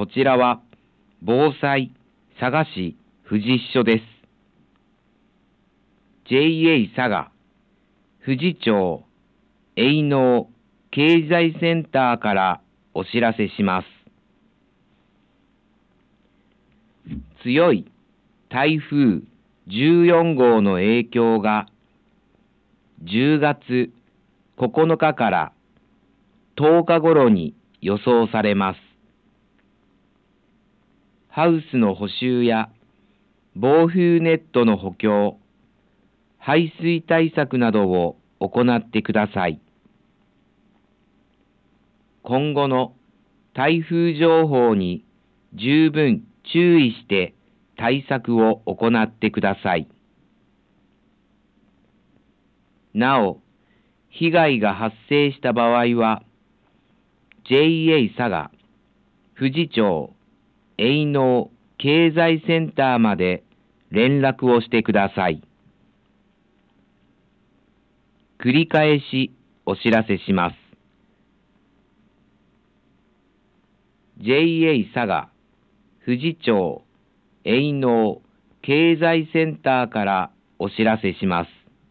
こちらは防災佐賀市富士支所です。JA 佐賀富士町営農経済センターからお知らせします。強い台風14号の影響が10月9日から10日頃に予想されます。ハウスの補修や防風ネットの補強、排水対策などを行ってください。今後の台風情報に十分注意して対策を行ってください。なお、被害が発生した場合は、JA 佐賀富士町営農経済センターまで連絡をしてください。繰り返しお知らせします。JA 佐賀富士町営農経済センターからお知らせします。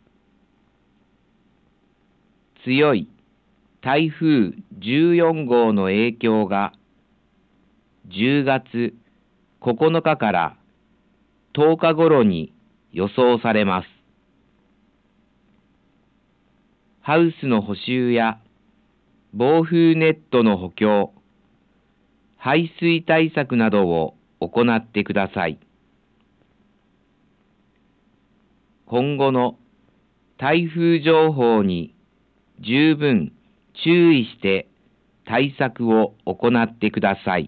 強い台風14号の影響が10月9日から10日頃に予想されます。ハウスの補修や防風ネットの補強、排水対策などを行ってください。今後の台風情報に十分注意して対策を行ってください。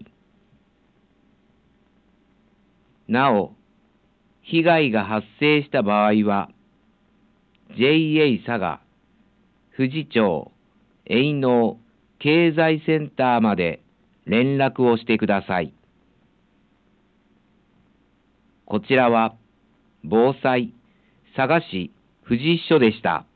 なお、被害が発生した場合は、JA 佐賀富士町営農経済センターまで連絡をしてください。こちらは防災佐賀市富士支所でした。